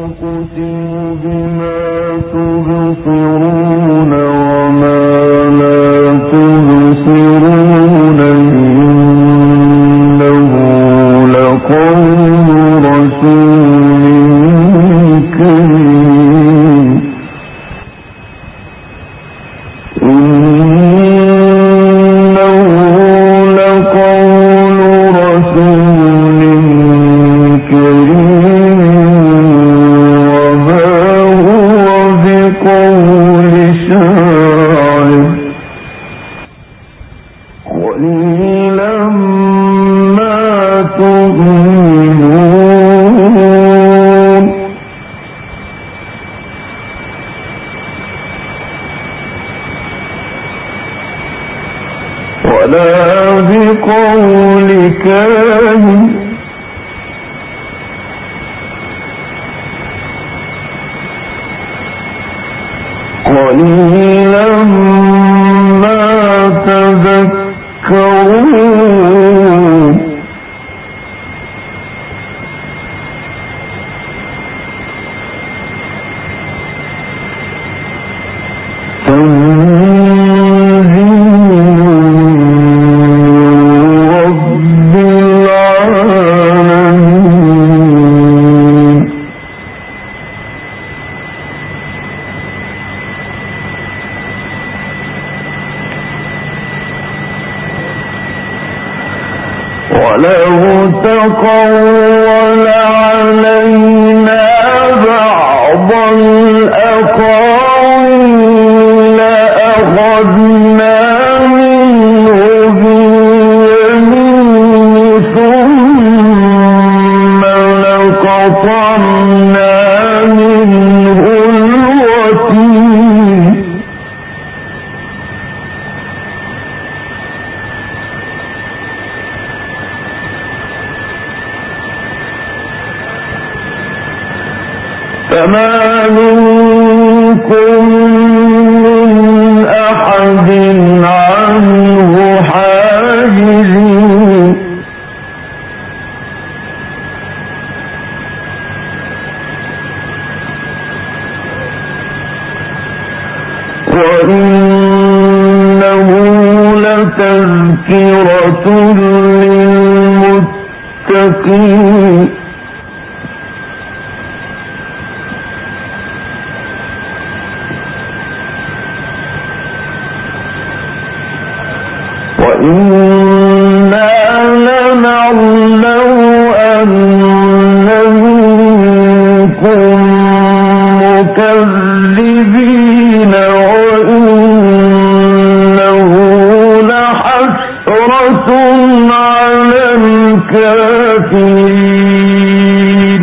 فما منكم من أحد عنه حاجزين وإنه لتذكرة للمتقين وإنا لنعلم أن منكم مكذبين وإنه لحسرة على الكافرين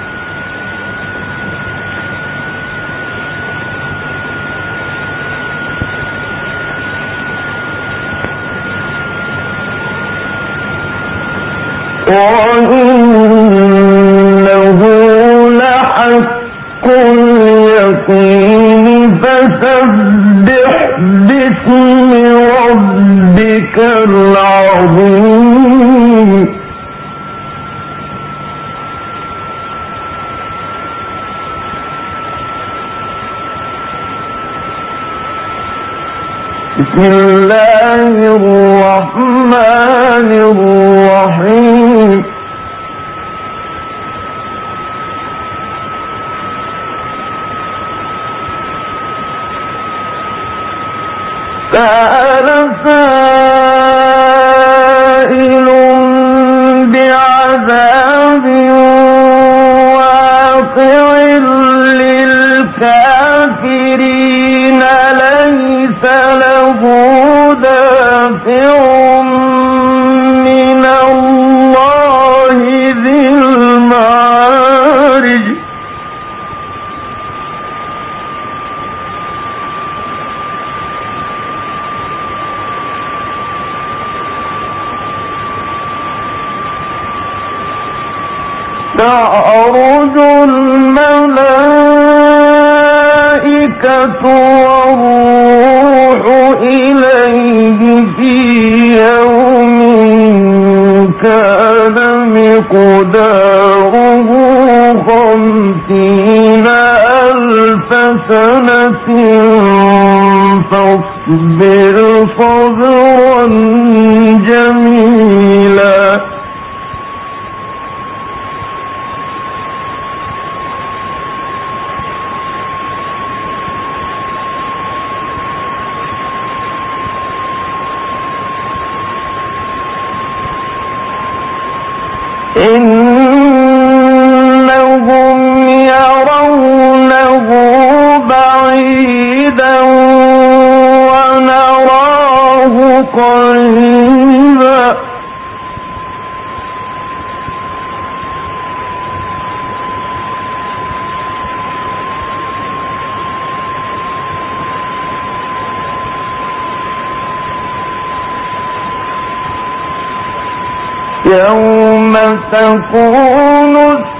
وإنه لحق اليقين فسبح باسم ربك العظيم بسم الله الرحمن الرحيم سأل سائل بعذاب واقع للكافرين ليس له دافع من الله ذي المعارج تعرج الملائكة والروح إليه في يوم كان مقداره 50 حسنة فاصبر صبرا جميلا إنهم يرونه بعيدا ونراه قريبا يوم تكون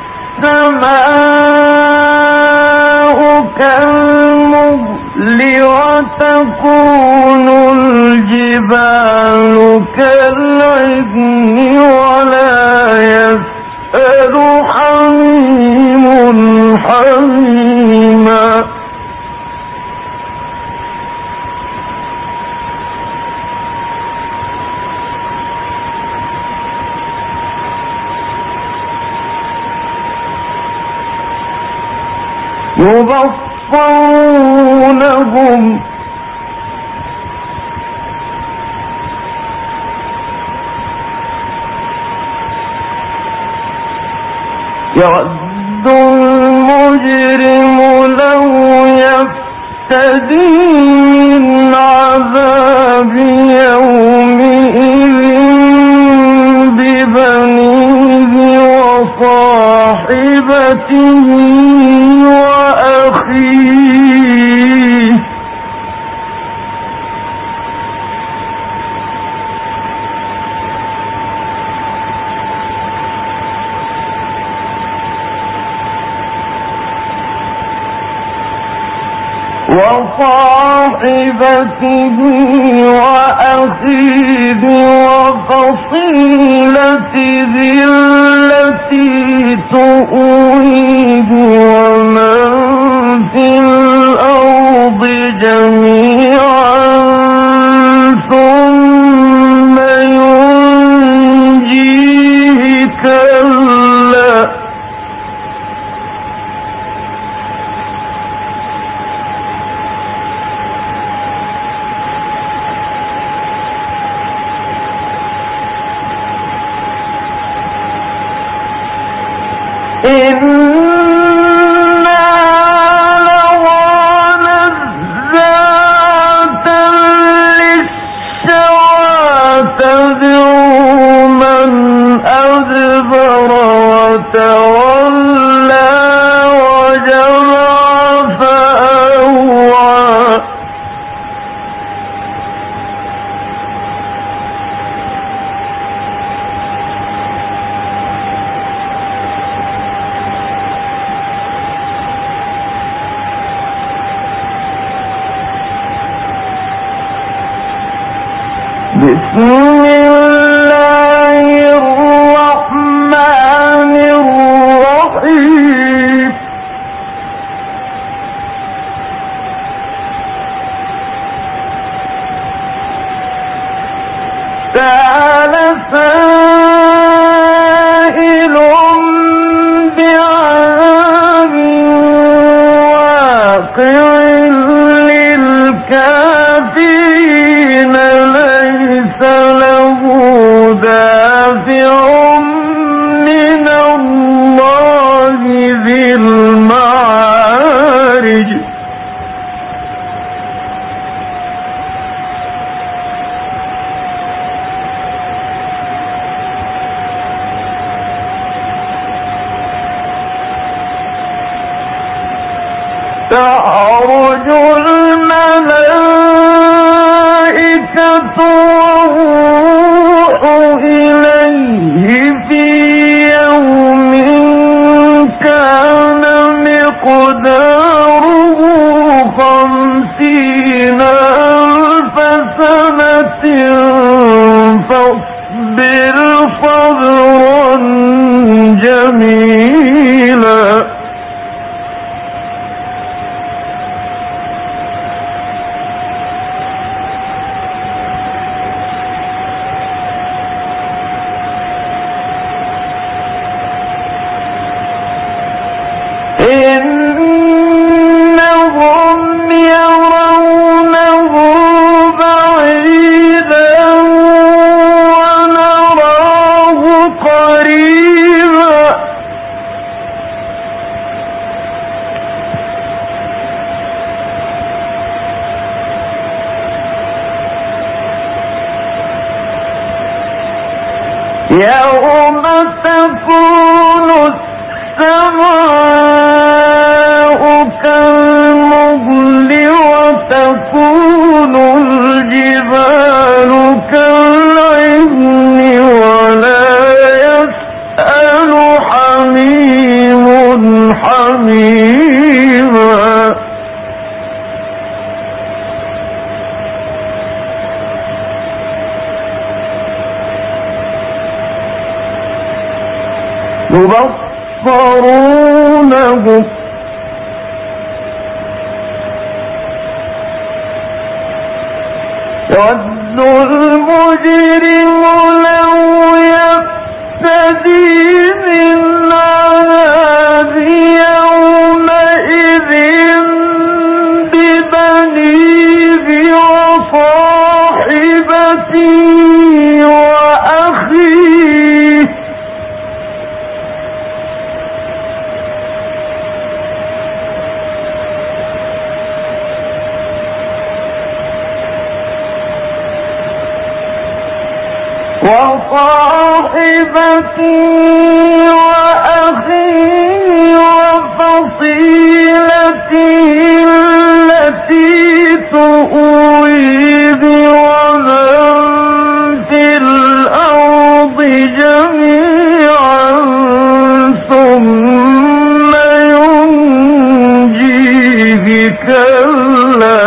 السماء كالمهل وتكون الجبال كالعهن ولا يسأل حميم حميما يبصرونهم يود المجرم لو يفتدي من عذاب يومئذ ببنيه وصاحبته وأخيه وفصيلته التي تؤويه ومن في الأرض جميعا ثم ينجيه كلا إنا لها نزاعة للشوى تدعو من أدبر وتولى وجمع فأوعى بسم الله الرحمن الرحيم سأل سائل بعذاب واقع للكافرين ليس له دافع من الله ذي المعارج تعرج الملائكة والروح إليه في يوم كان مقداره 50,000 سنة فاصبر صبرا جميلا يوم تكون السماء كالمهل وتكون الجبال كالعهن ولا يسأل حميم حميما يبصرونهم يود المجرم لو يفتدي من عذاب يومئذ ببنيه وصاحبته وأخيه وأخيه وفصيلته التي تؤويه ومن في الأرض جميعا ثم ينجيه كلا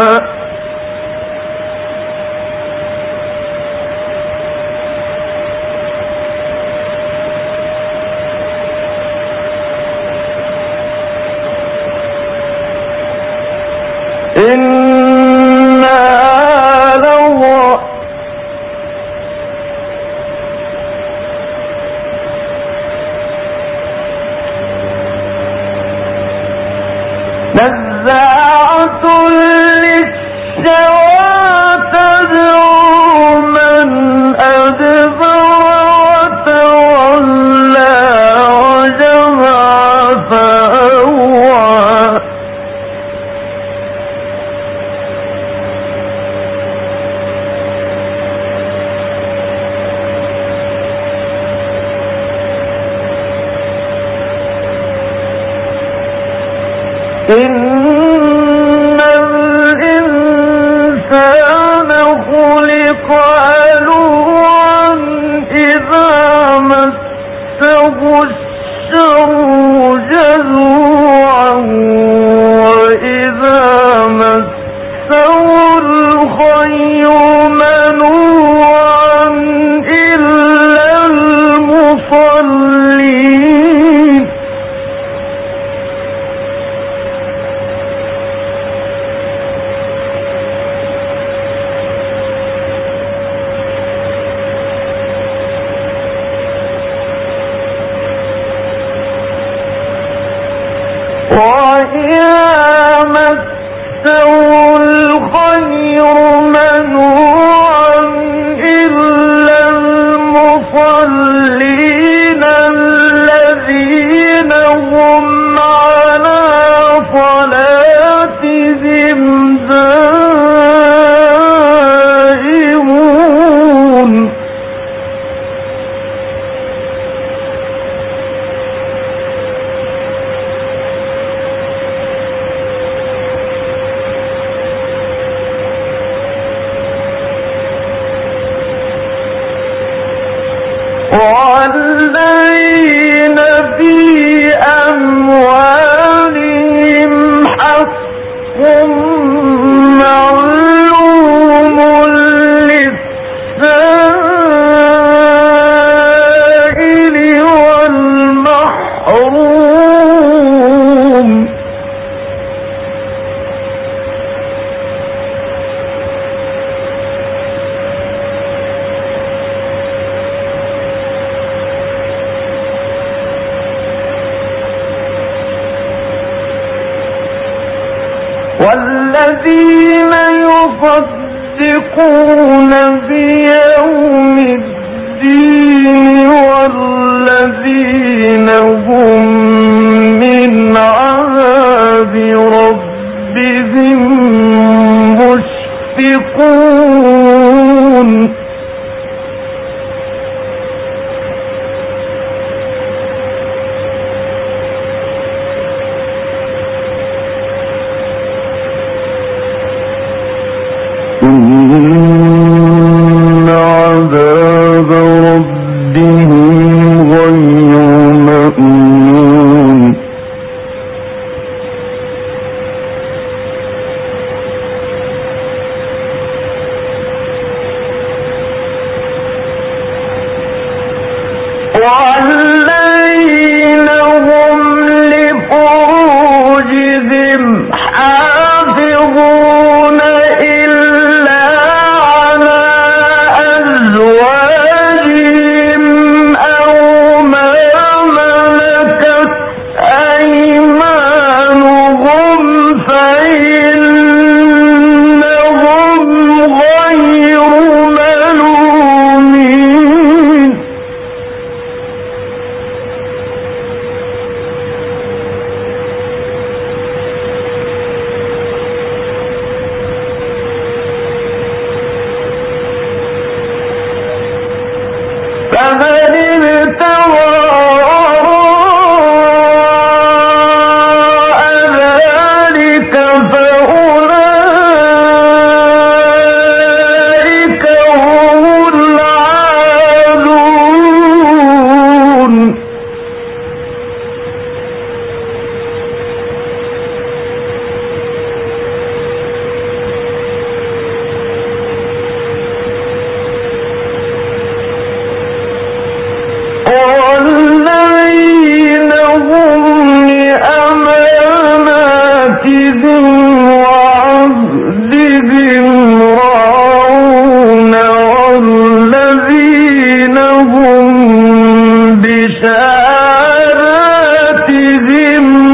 نزاعة للشوى تدعو من أدبر وتولى وجمع فأوعى إن الإنسان خلق هلوعا إذا مسه الشر جزوعا وإذا مسه الخير منوعا إلا المصلين وإذا مسه الخير منوعا إلا المصلين الذين هم على صلاتهم دائمون والذين في أموالهم حق معلوم للسائل والمحروم والذين يصدقون بيوم الدين والذين هم من عذاب ربهم مشفقون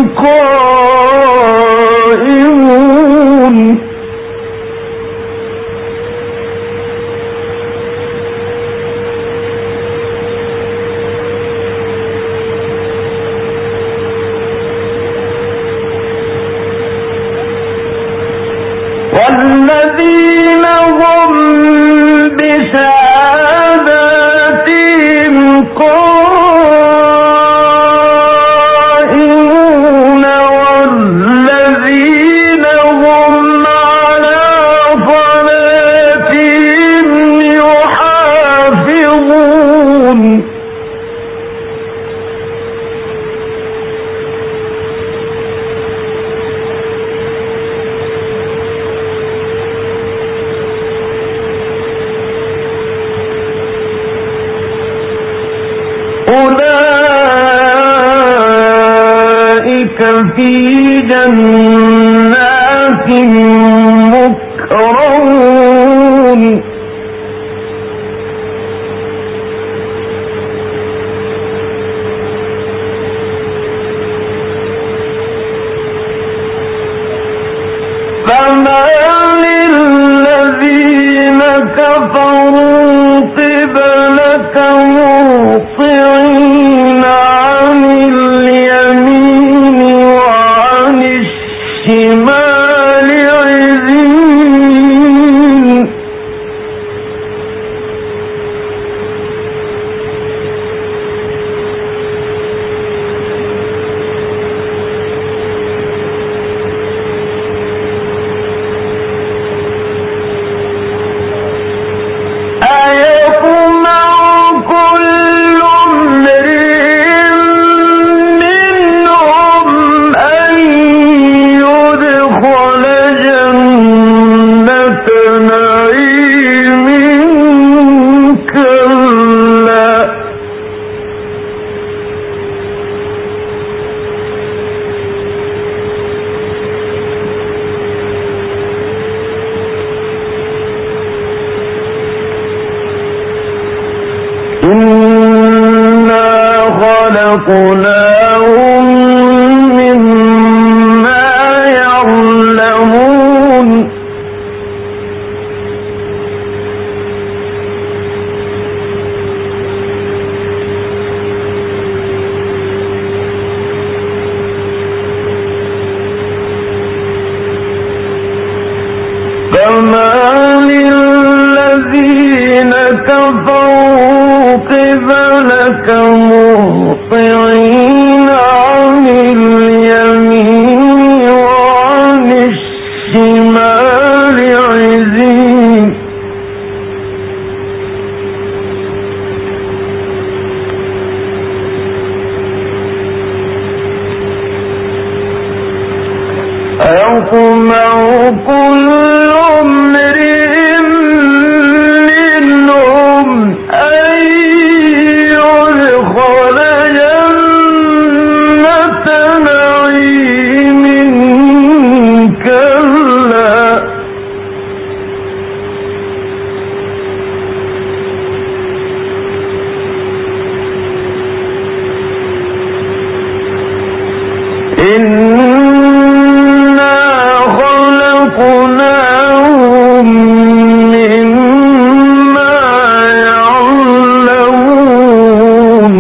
قائمون والذين هم بشهاداتهم قائمون والذين هم على صلاتهم يحافظون أولئك في جنات مكرمون فما للذين كفروا قبلك مهطعين عن اليمين وعن الشمال عزين إنا خلقناهم مما يعلمون فما للذين كفروا قبلك مهطعين عن اليمين وعن الشمال عزين أيطمع كل امرئ منهم أن يدخل جنة نعيم كلا إنا خلقناهم مما يعلمون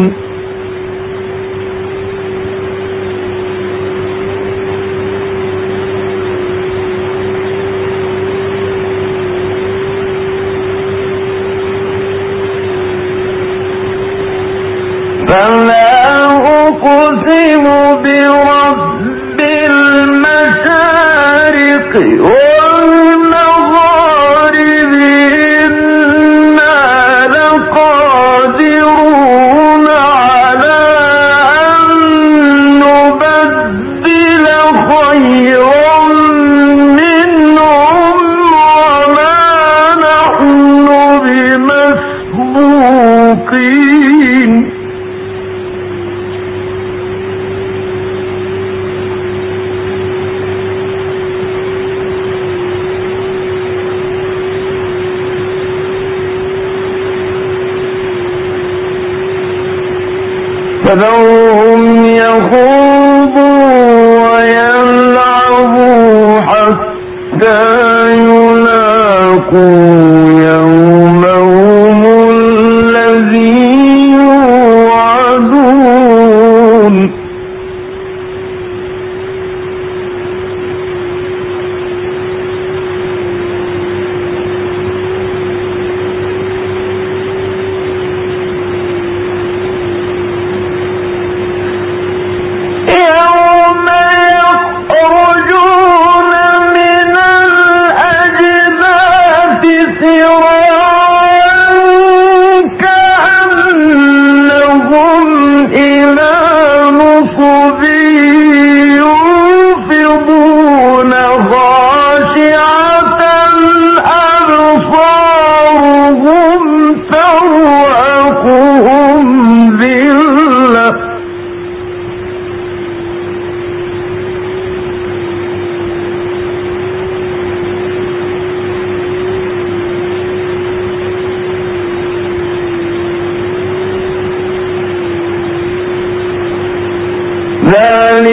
فلا أقسم برب المشارق والمغارب إنا لقادرون على أن نبدل خيرا منهم وما نحن بمسبوقين فذرهم يخوضوا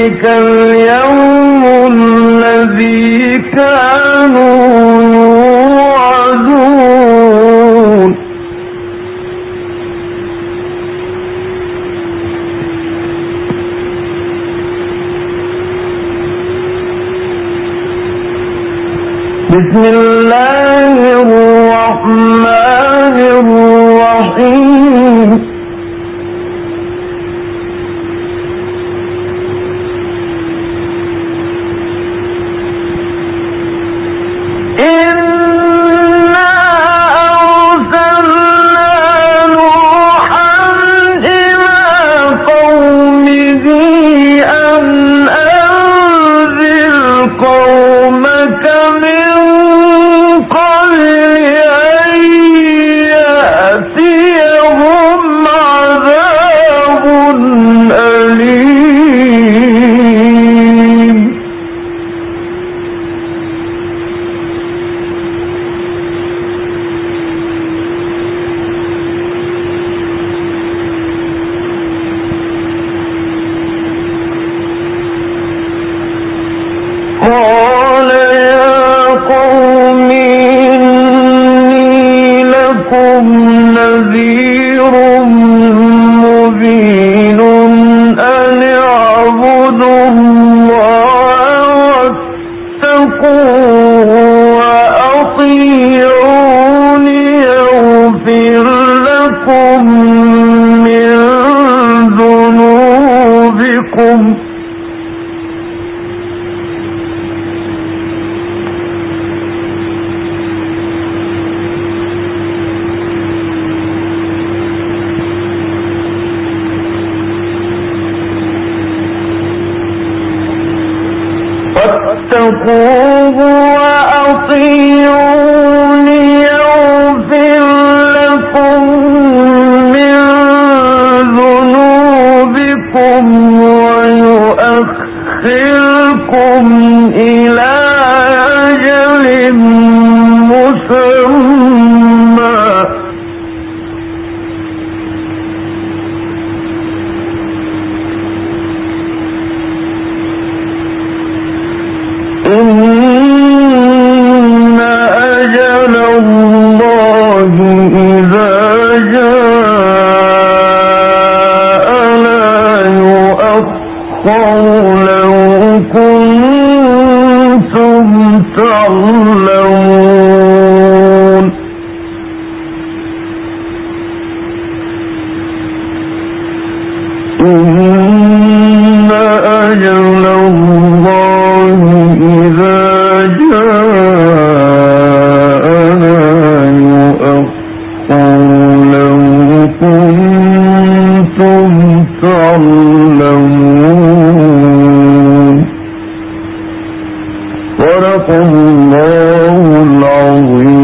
ذلك اليوم الذي كانوا يوعدون بسم الله الرحمن الرحيم قال يا قوم إني لكم نذير مبين أن اعبدوا الله واتقوه وأطيعون يغفر لكم من ذنوبكم واتقوه وأطيعون يغفر لكم من ذنوبكم ويؤخركم إلى أجل مسمى إن أجل الله إذا جاء لا يؤخر لو كنتم تعلمون إن أجل الله إذا جاء لا يؤخر لو كنتم تعلمون صدق الله العظيم